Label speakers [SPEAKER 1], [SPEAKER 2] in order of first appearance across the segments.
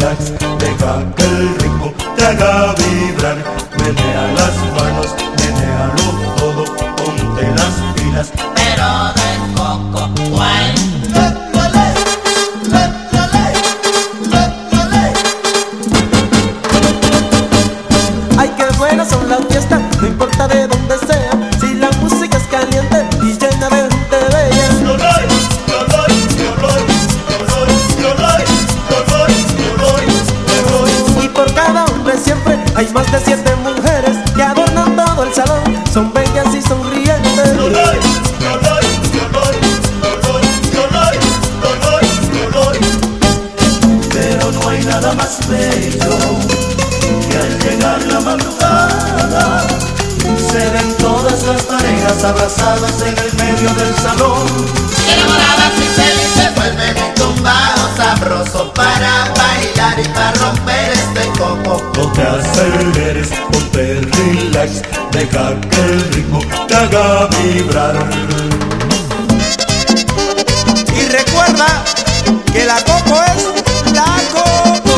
[SPEAKER 1] relax, deja que el ritmo te haga vibrar. Menea las manos, menealo todo, ponte las pilas.
[SPEAKER 2] Pero de coco, ¿cuál?
[SPEAKER 3] Ay, qué buenas son las fiestas, no importa de dónde sea, si la música es caliente y llena de gente bella. Y por cada hombre siempre hay más de 7 mujeres que adornan todo el salón, son bellas y sonrientes.
[SPEAKER 1] Pero no hay nada más bello que al llegar la madrugada se ven todas las parejas abrazadas en el medio del salón.
[SPEAKER 2] Enamoradas y felices vuelven un tumbado sabroso para bailar y para romper este coco.
[SPEAKER 1] No te aceleres, ponte relax, deja que el ritmo te haga vibrar.
[SPEAKER 3] Y recuerda que la coco es la coco.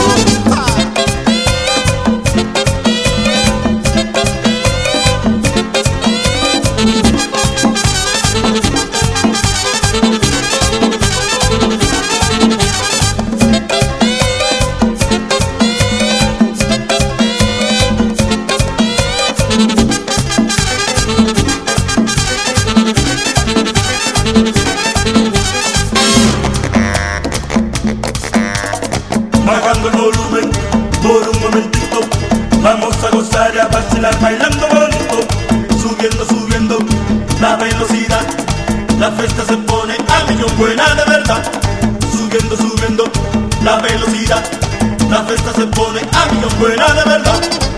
[SPEAKER 1] Bajando el volumen por un momentito, vamos a gozar y a vacilar bailando bonito. Subiendo, subiendo la velocidad, la fiesta se pone a millón buena de verdad. Subiendo, subiendo la velocidad, la fiesta se pone a millón buena de verdad.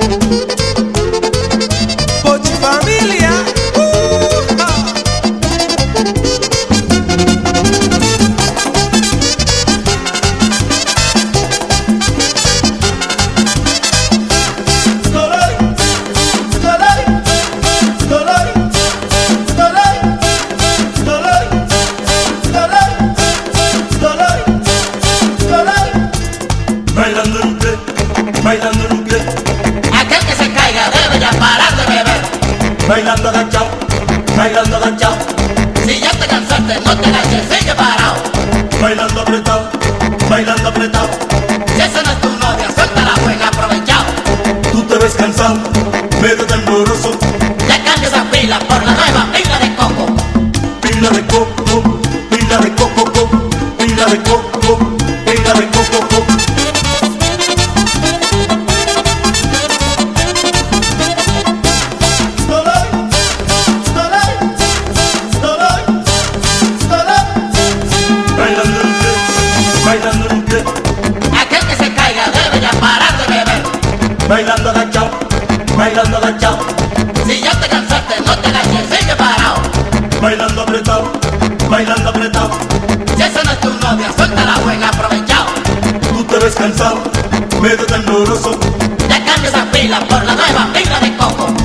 [SPEAKER 3] Pochi familia.
[SPEAKER 1] Bailando en un pie, bailando en un pie,
[SPEAKER 2] Aquel que se caiga debe ya parar de beber.
[SPEAKER 1] bailando agachado, bailando agachado,
[SPEAKER 2] Si ya te cansaste, no te agaches, sigue parado.
[SPEAKER 1] bailando apretado, bailando apretado.
[SPEAKER 2] Si esa no es tu novia, suelta la juega aprovechado.
[SPEAKER 1] Tú te ves cansado, medio tembloroso,
[SPEAKER 2] Ya cambia esa pila por la nueva pila de coco.
[SPEAKER 1] pila de coco, pila de coco, pila de coco, pila de coco. Bailando en un pie, bailando en un pie,
[SPEAKER 2] Aquel que se caiga debe ya parar de beber.
[SPEAKER 1] bailando agachado, bailando agachado,
[SPEAKER 2] Si ya te cansaste, no te agaches, sigue parado.
[SPEAKER 1] bailando apretado, bailando apretado.
[SPEAKER 2] Si esa no es tu novia, suelta la juega aprovechado.
[SPEAKER 1] Tú te ves cansado, medio tembloroso,
[SPEAKER 2] Ya cambia esa pila por la nueva pila de coco.